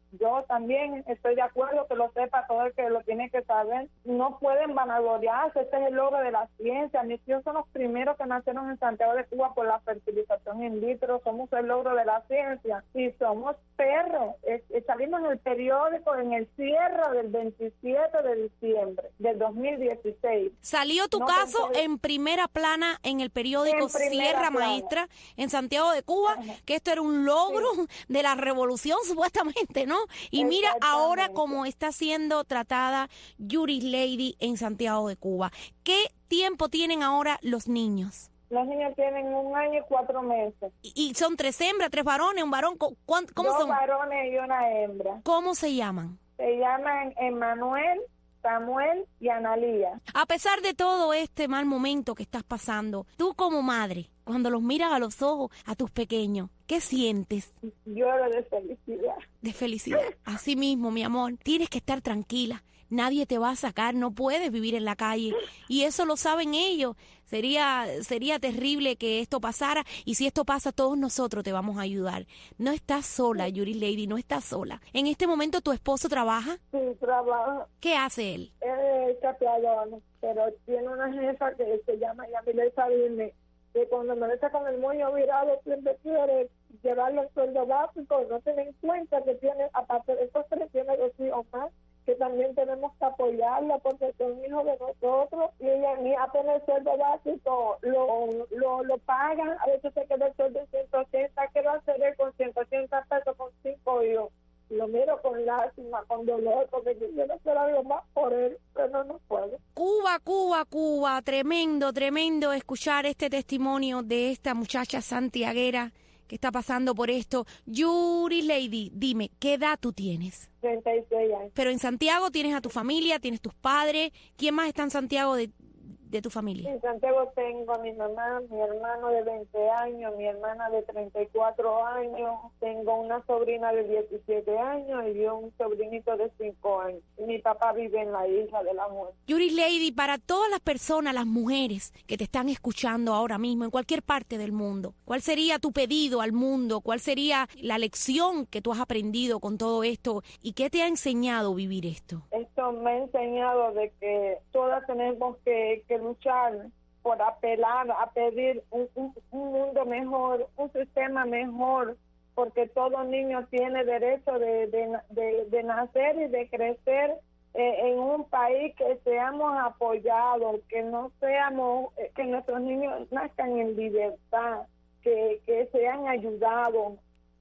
yo también estoy de acuerdo que lo sepa todo el que lo tiene que saber. No pueden vanagloriarse, este es el logro de la ciencia. Mis hijos son los primeros que nacieron en Santiago de Cuba por la fertilización in vitro, somos el logro de la ciencia y somos perros. Es, es, salimos en el periódico en el cierre del veintisiete de diciembre del dos mil dieciséis. Salió tu no caso puede... en primera plana en el periódico Sierra plana. Maestra en Santiago de Cuba, Ajá. que esto era un logro sí. de la revolución supuestamente, ¿no? Y mira ahora cómo está siendo tratada Yuris Lady en Santiago de Cuba. ¿Qué tiempo tienen ahora los niños? Los niños tienen un año y cuatro meses. ¿Y, y son tres hembras, tres varones, un varón? ¿Cómo Dos son? varones y una hembra. ¿Cómo se llaman? Se llaman Emmanuel, Samuel y Analía. A pesar de todo este mal momento que estás pasando, tú como madre, cuando los miras a los ojos a tus pequeños, ¿qué sientes? Lloro de felicidad. De felicidad. Así mismo, mi amor, tienes que estar tranquila. Nadie te va a sacar, no puedes vivir en la calle. Y eso lo saben ellos. Sería, sería terrible que esto pasara. Y si esto pasa, todos nosotros te vamos a ayudar. No estás sola, Yuris Lady, no estás sola. En este momento, ¿tu esposo trabaja? Sí, trabaja. ¿Qué hace él? Él es chapeador, pero tiene una jefa que se llama Yamile Sabine, que cuando me deja con el moño virado, siempre quiere llevarle el sueldo básico. No se den cuenta que tiene, aparte de estos tres, tiene dos hijos más, que también tenemos que apoyarla porque son hijos de nosotros y ella ni apenas el sueldo básico lo, lo, lo pagan, a veces se queda el sueldo en ciento ochenta, ¿qué va a hacer él con ciento ochenta pesos con cinco hijos? Lo miro con lástima, con dolor, porque yo quiero hacer algo más por él, pero no puedo. Cuba, Cuba, Cuba, tremendo, tremendo escuchar este testimonio de esta muchacha santiaguera que está pasando por esto. Yuris Lady, dime, ¿qué edad tú tienes? treinta y seis años. Pero en Santiago tienes a tu familia, tienes tus padres. ¿Quién más está en Santiago de, de tu familia? En Santiago tengo a mi mamá, mi hermano de veinte años, mi hermana de treinta y cuatro años, tengo una sobrina de diecisiete años y un sobrinito de cinco años. Mi papá vive en la Isla de la Muerte. Yuris Lady, para todas las personas, las mujeres que te están escuchando ahora mismo en cualquier parte del mundo, ¿cuál sería tu pedido al mundo? ¿Cuál sería la lección que tú has aprendido con todo esto? ¿Y qué te ha enseñado vivir esto? Esto me ha enseñado de que todas tenemos que, que luchar por apelar a pedir un, un, un mundo mejor, un sistema mejor, porque todo niño tiene derecho de, de, de, de nacer y de crecer eh, en un país que seamos apoyados, que no seamos, eh, que nuestros niños nazcan en libertad, que, que sean ayudados,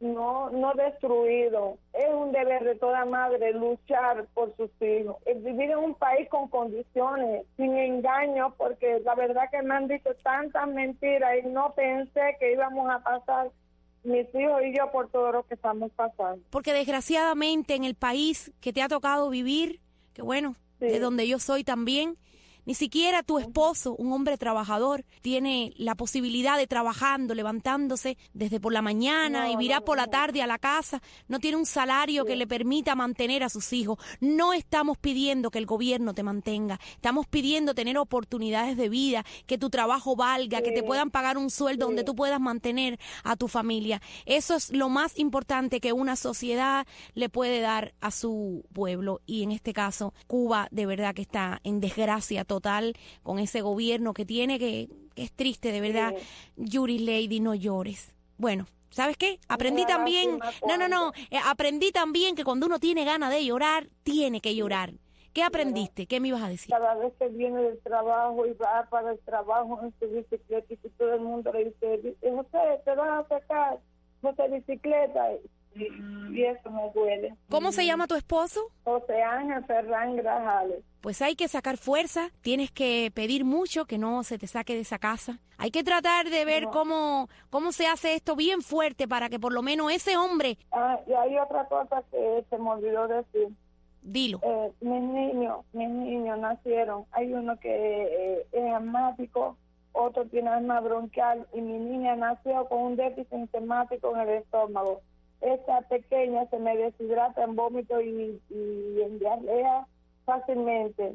no no destruidos. Es un deber de toda madre luchar por sus hijos, es vivir en un país con condiciones, sin engaños, porque la verdad que me han dicho tantas mentiras y no pensé que íbamos a pasar mis hijos y yo por todo lo que estamos pasando. Porque desgraciadamente en el país que te ha tocado vivir, que bueno, sí, de donde yo soy también, ni siquiera tu esposo, un hombre trabajador, tiene la posibilidad de trabajando, levantándose desde por la mañana no, y virá no, por la tarde a la casa. No tiene un salario sí. que le permita mantener a sus hijos. No estamos pidiendo que el gobierno te mantenga. Estamos pidiendo tener oportunidades de vida, que tu trabajo valga, sí. que te puedan pagar un sueldo sí. donde tú puedas mantener a tu familia. Eso es lo más importante que una sociedad le puede dar a su pueblo. Y en este caso, Cuba de verdad que está en desgracia total con ese gobierno que tiene, que, que es triste, de verdad. Sí. Yuris Lady, no llores. Bueno, ¿sabes qué? Aprendí no, también, no, no, no, eh, aprendí también que cuando uno tiene ganas de llorar, tiene que llorar. ¿Qué aprendiste? ¿Qué me ibas a decir? Cada vez que viene del trabajo y va para el trabajo en su bicicleta y todo el mundo le dice, José, te vas a sacar, José, bicicleta. Y, y eso me duele. ¿Cómo se llama tu esposo? José Ángel Ferrán Grajales. Pues hay que sacar fuerza, tienes que pedir mucho que no se te saque de esa casa. Hay que tratar de ver no. cómo cómo se hace esto bien fuerte para que por lo menos ese hombre... Ah, y hay otra cosa que se me olvidó decir. Dilo. Eh, mis niños, mis niños nacieron. Hay uno que eh, es asmático, otro tiene asma bronquial y mi niña nació con un déficit enzimático en el estómago. Esta pequeña se me deshidrata en vómito y, y en diarrea fácilmente.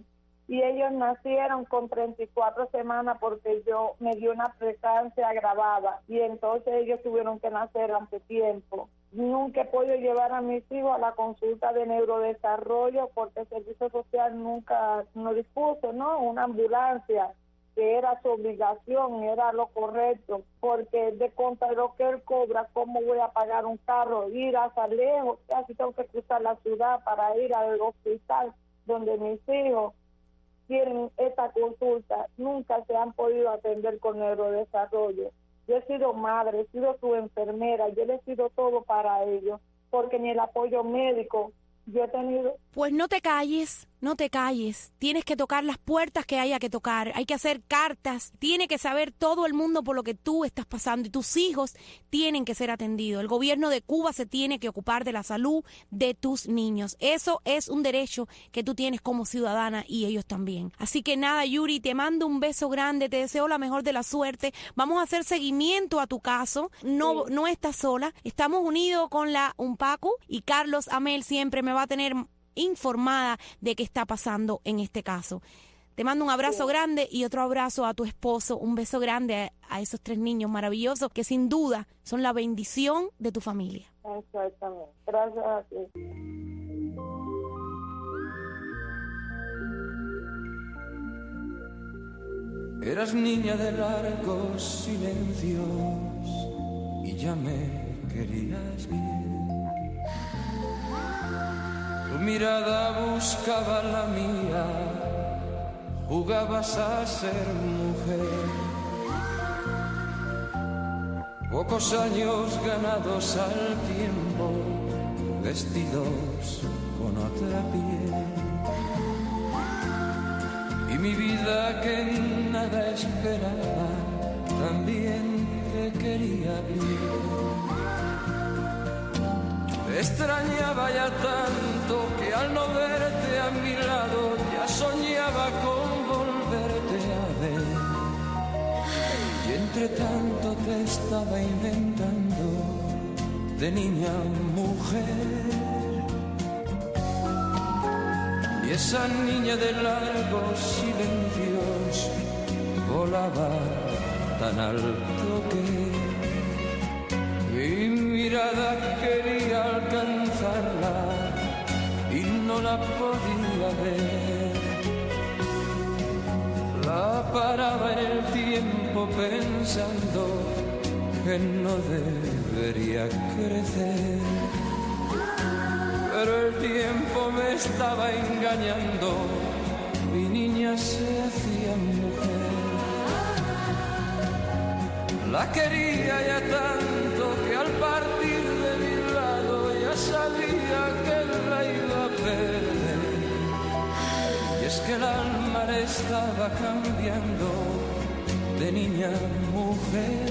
y ellos nacieron con treinta y cuatro semanas porque yo me dio una preeclampsia agravada y entonces ellos tuvieron que nacer ante tiempo. Nunca he podido llevar a mis hijos a la consulta de neurodesarrollo porque el servicio social nunca nos dispuso, ¿no? Una ambulancia, que era su obligación, era lo correcto, porque de contra de lo que él cobra, ¿cómo voy a pagar un carro? Ir hasta lejos, casi tengo que cruzar la ciudad para ir al hospital donde mis hijos tienen esta consulta. Nunca se han podido atender con neurodesarrollo. Yo he sido madre, he sido su enfermera, yo le he sido todo para ellos, porque ni el apoyo médico yo he tenido. Pues no te calles, no te calles. Tienes que tocar las puertas que haya que tocar. Hay que hacer cartas. Tiene que saber todo el mundo por lo que tú estás pasando y tus hijos tienen que ser atendidos. El gobierno de Cuba se tiene que ocupar de la salud de tus niños. Eso es un derecho que tú tienes como ciudadana y ellos también. Así que nada, Yuri, te mando un beso grande. Te deseo la mejor de la suerte. Vamos a hacer seguimiento a tu caso. No, sí. no estás sola. Estamos unidos con la UNPACU y Carlos Amel siempre me va a tener informada de qué está pasando en este caso. Te mando un abrazo sí. grande y otro abrazo a tu esposo, un beso grande a, a esos tres niños maravillosos que sin duda son la bendición de tu familia. Exactamente. Gracias a ti. Eras niña de largos silencios y ya me querías bien. Tu mirada buscaba la mía, jugabas a ser mujer. Pocos años ganados al tiempo, vestidos con otra piel. Y mi vida que nada esperaba, también te quería bien. Te extrañaba ya tanto que al no verte a mi lado ya soñaba con volverte a ver. Y entre tanto te estaba inventando de niña a mujer. Y esa niña de largos silencios volaba tan alto que mi mirada quería alcanzarla y no la podía ver. La paraba en el tiempo pensando que no debería crecer. Pero el tiempo me estaba engañando, mi niña se hacía mujer. La quería ya tanto que al partir de mi lado ya sabía que la iba a perder. Y es que el alma le estaba cambiando de niña a mujer.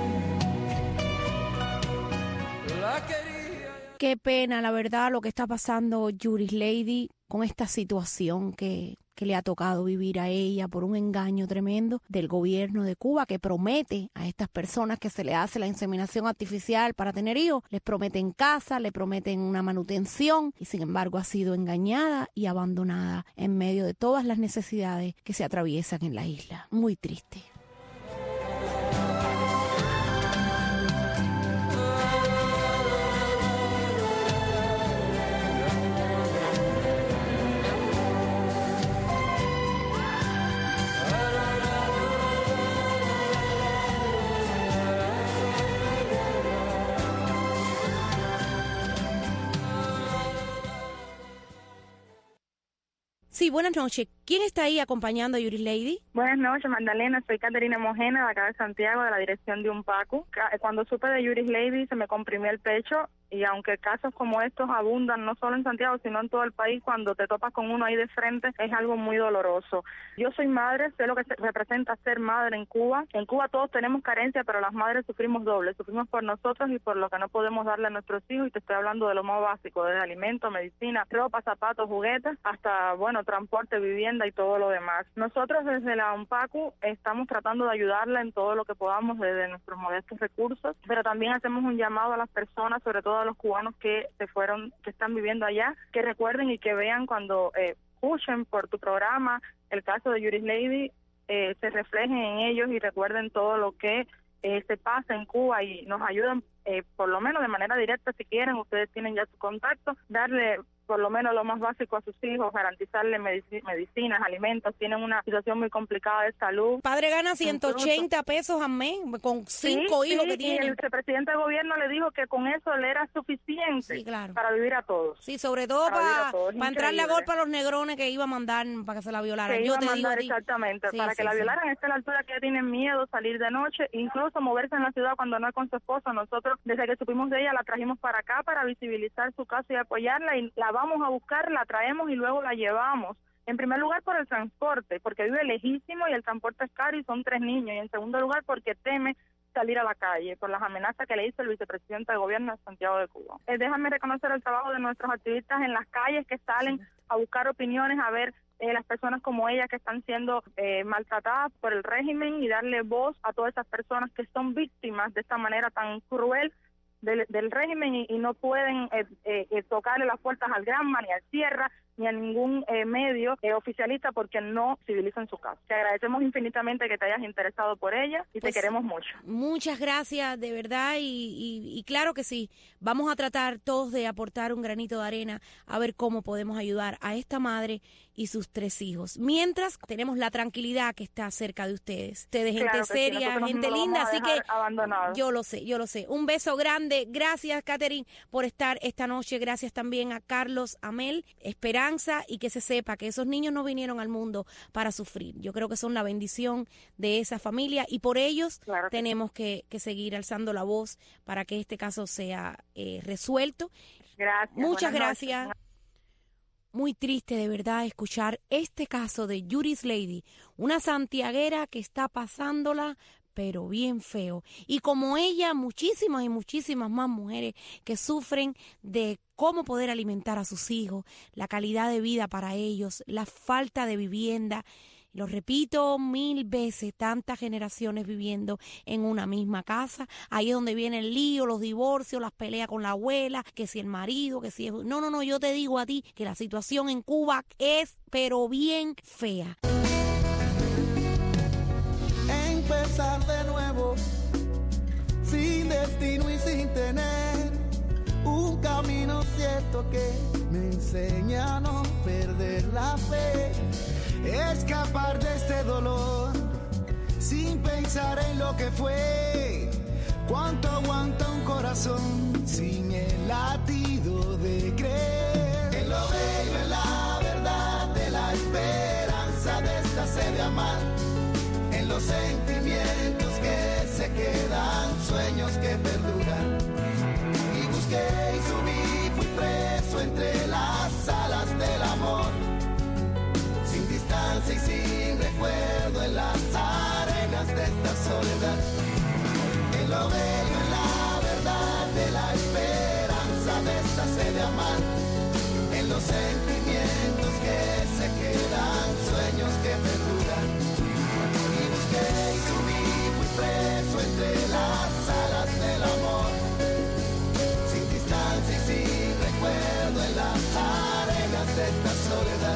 La quería. Qué pena, la verdad, lo que está pasando Yuris Lady con esta situación que, que le ha tocado vivir a ella por un engaño tremendo del gobierno de Cuba que promete a estas personas que se le hace la inseminación artificial para tener hijos, les prometen casa, le prometen una manutención y sin embargo ha sido engañada y abandonada en medio de todas las necesidades que se atraviesan en la isla. Muy triste. Sí, buenas noches. ¿Quién está ahí acompañando a Yuris Lady? Buenas noches, Magdalena. Soy Caterina Mojena, de acá de Santiago, de la dirección de UNPACU. Cuando supe de Yuris Lady se me comprimió el pecho y aunque casos como estos abundan no solo en Santiago, sino en todo el país, cuando te topas con uno ahí de frente es algo muy doloroso. Yo soy madre, sé lo que representa ser madre en Cuba. En Cuba todos tenemos carencia, pero las madres sufrimos doble. Sufrimos por nosotros y por lo que no podemos darle a nuestros hijos, y te estoy hablando de lo más básico, desde alimentos, medicina, ropa, zapatos, juguetes, hasta, bueno, transporte, vivienda y todo lo demás. Nosotros desde la UNPACU estamos tratando de ayudarla en todo lo que podamos desde nuestros modestos recursos, pero también hacemos un llamado a las personas, sobre todo a los cubanos que se fueron, que están viviendo allá, que recuerden y que vean cuando eh, escuchen por tu programa el caso de Yuris Leydy, eh, se reflejen en ellos y recuerden todo lo que eh, se pasa en Cuba y nos ayuden, eh, por lo menos de manera directa, si quieren, ustedes tienen ya su contacto, darle por lo menos lo más básico a sus hijos, garantizarle medic- medicinas, alimentos, tienen una situación muy complicada de salud. Padre gana ciento ochenta pesos al mes con cinco sí, hijos sí, que tiene. Y el vicepresidente del gobierno le dijo que con eso le era suficiente sí, claro. para vivir a todos. Sí, sobre todo para, para, para entrarle a golpe a los negrones que iba a mandar para que se la violaran. Que Yo iba te a mandar digo exactamente, sí, para sí, que la sí. violaran. Esta es la altura que ya tienen miedo, salir de noche, incluso moverse en la ciudad cuando no es con su esposo. Nosotros, desde que supimos de ella, la trajimos para acá para visibilizar su caso y apoyarla, y la vamos a buscar, la traemos y luego la llevamos. En primer lugar por el transporte, porque vive lejísimo y el transporte es caro y son tres niños. Y en segundo lugar porque teme salir a la calle por las amenazas que le hizo el vicepresidente del gobierno de Santiago de Cuba. Eh, déjame reconocer el trabajo de nuestros activistas en las calles que salen sí. a buscar opiniones, a ver eh, las personas como ella que están siendo eh, maltratadas por el régimen y darle voz a todas esas personas que son víctimas de esta manera tan cruel del, del régimen y, y no pueden eh, eh, tocarle las puertas al Granma ni al Sierra ni a ningún eh, medio eh, oficialista porque no civilizan su caso. Te agradecemos infinitamente que te hayas interesado por ella y pues, te queremos mucho. Muchas gracias, de verdad, y, y, y claro que sí, vamos a tratar todos de aportar un granito de arena a ver cómo podemos ayudar a esta madre y sus tres hijos. Mientras tenemos la tranquilidad que está cerca de ustedes. Ustedes, gente claro seria, sí, gente no linda, así que abandonado. yo lo sé, yo lo sé. Un beso grande. Gracias, Catherine, por estar esta noche. Gracias también a Carlos Amel. Esperanza y que se sepa que esos niños no vinieron al mundo para sufrir. Yo creo que son la bendición de esa familia y por ellos claro. tenemos que, que seguir alzando la voz para que este caso sea eh, resuelto. Gracias. Muchas gracias. Noches. Muy triste de verdad escuchar este caso de Yuris Leydy, una santiaguera que está pasándola pero bien feo. Y como ella, muchísimas y muchísimas más mujeres que sufren de cómo poder alimentar a sus hijos, la calidad de vida para ellos, la falta de vivienda. Lo repito mil veces, tantas generaciones viviendo en una misma casa. Ahí es donde viene el lío, los divorcios, las peleas con la abuela, que si el marido, que si... Es... No, no, no, yo te digo a ti que la situación en Cuba es pero bien fea. Empezar de nuevo, sin destino y sin tener un camino cierto que me enseña a no perder la fe, escapar de este dolor sin pensar en lo que fue, cuánto aguanta un corazón sin el latido de creer, en lo bello, en la verdad de la esperanza de esta sed de amar, en los sentimientos que se quedan, sueños que perduran. Y busqué y subí, fui preso entre las alas del amor, sin distancia y sin recuerdo en las arenas de esta soledad. En lo bello, en la verdad de la esperanza de esta sed de amar, en los sentimientos que se quedan, sueños que perduran. Y subí, fui preso entre las alas del amor, sin distancia y sin recuerdo en las arenas de esta soledad.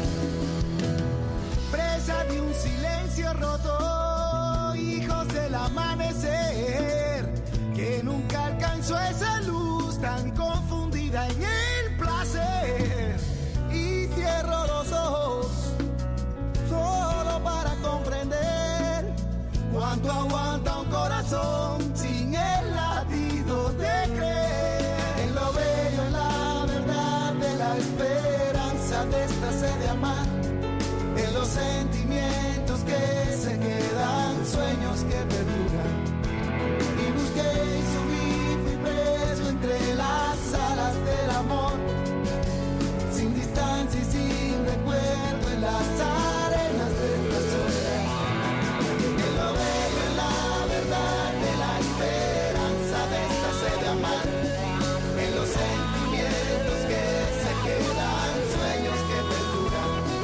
Presa de un silencio roto, hijos del amanecer, que nunca alcanzó esa luz tan confundida en el placer. Y cierro los ojos solo para comprender cuánto aguanta un corazón sin el latido de creer, en lo bello, en la verdad de la esperanza de esta sed de amar, en los sentimientos que se quedan, sueños que perduran. Y busqué y subí, fui preso entre las alas del amor, sin distancia y sin recuerdo en las arenas de esta soledad. En lo bello, en la verdad de la esperanza de esta sed de amar, en los sentimientos que se quedan, sueños que perduran.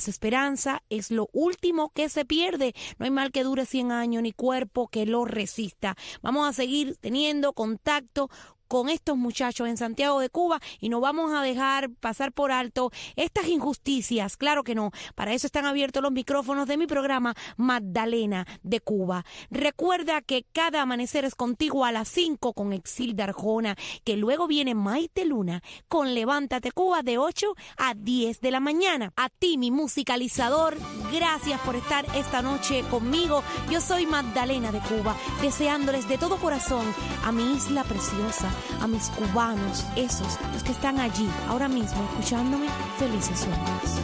más esperanza es lo último que se pierde. No hay mal que dure cien años ni cuerpo que lo resista. Vamos a seguir teniendo contacto con estos muchachos en Santiago de Cuba y no vamos a dejar pasar por alto estas injusticias, claro que no. Para eso están abiertos los micrófonos de mi programa Magdalena de Cuba. Recuerda que cada amanecer es contigo a las cinco con Exilda Arjona, que luego viene Maite Luna con Levántate Cuba de ocho a diez de la mañana. A ti, mi musicalizador, gracias por estar esta noche conmigo. Yo soy Magdalena de Cuba, deseándoles de todo corazón a mi isla preciosa, a mis cubanos, esos, los que están allí, ahora mismo, escuchándome, felices sueños.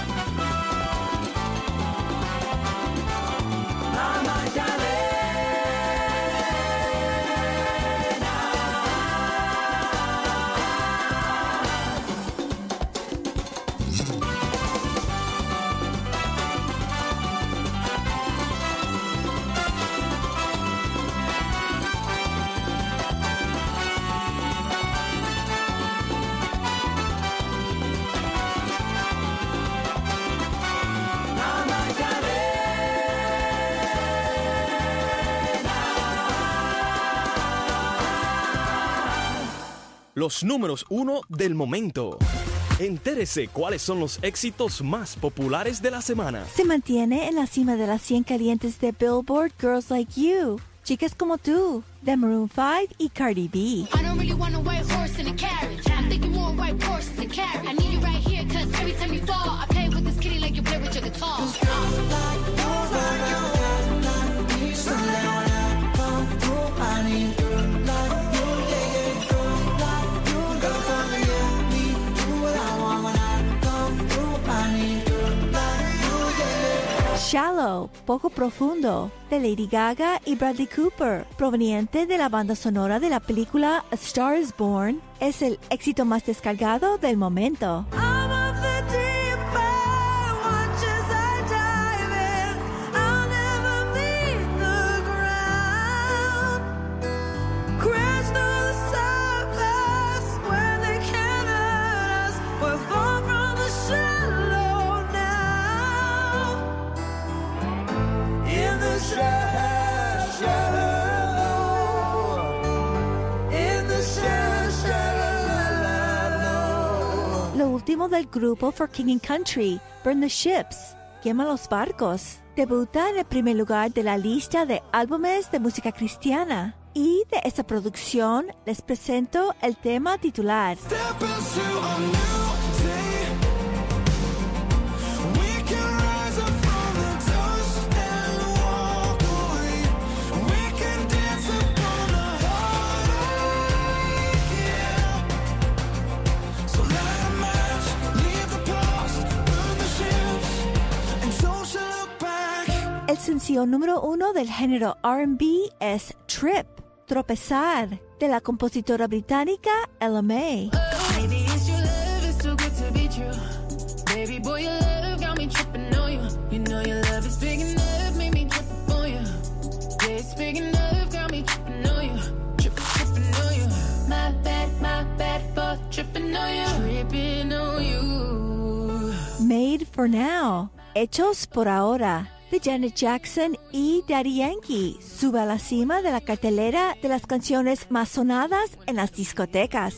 Los números uno del momento. Entérese cuáles son los éxitos más populares de la semana. Se mantiene en la cima de las cien calientes de Billboard Girls Like You, Chicas Como Tú, de Maroon five y Cardi B. I don't really want a white horse in a carriage. I'm thinking more white horses and carriage. I need you right here, cause every time you fall, I play with this kitty like you play with your guitar. Shallow, Poco Profundo, de Lady Gaga y Bradley Cooper, proveniente de la banda sonora de la película A Star is Born, es el éxito más descargado del momento. Último del grupo For King and Country, Burn the Ships, Quema los Barcos, debuta en el primer lugar de la lista de álbumes de música cristiana. Y de esta producción les presento el tema titular. El sencillo número uno del género R and B es Trip, Tropezar, de la compositora británica Ella May. Made for Now, Hechos por Ahora, de Janet Jackson y Daddy Yankee, sube a la cima de la cartelera de las canciones más sonadas en las discotecas.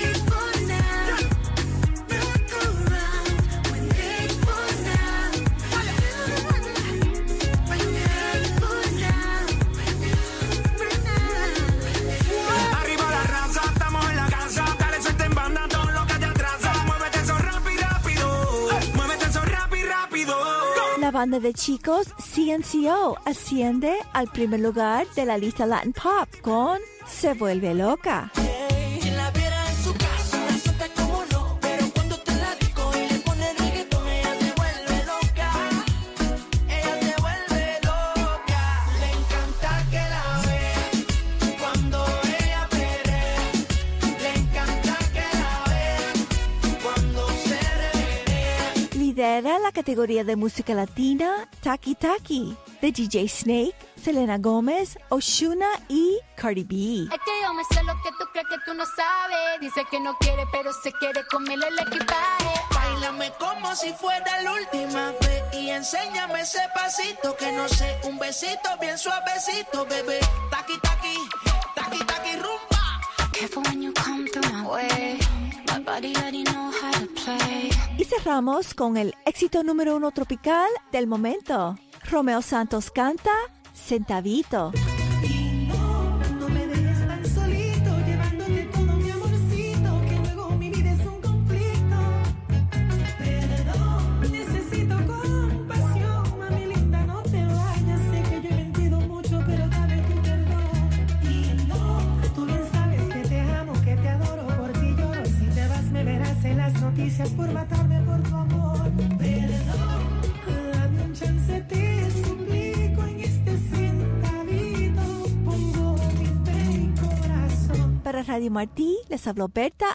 La banda de chicos C N C O asciende al primer lugar de la lista Latin Pop con Se Vuelve Loca. Lidera la categoría de música latina Taki Taki, de D J Snake, Selena Gómez, Ozuna y Cardi B. Es que yo me sé lo que tú crees que tú no sabes. Dice que no quiere, pero se quiere comerle el equipaje. Báilame como si fuera la última vez y enséñame ese pasito que no sé, un besito bien suavecito, bebé. Taqui, taqui, taqui, taqui, rumba. Careful when you come through my way. My body already know how to play. Y cerramos con el éxito número uno tropical del momento. Romeo Santos canta Centavito. Por matarme por tu amor, perdón, dame un chance, te suplico, en este centavito pongo mi fe y corazón. Para Radio Martí les habló Berta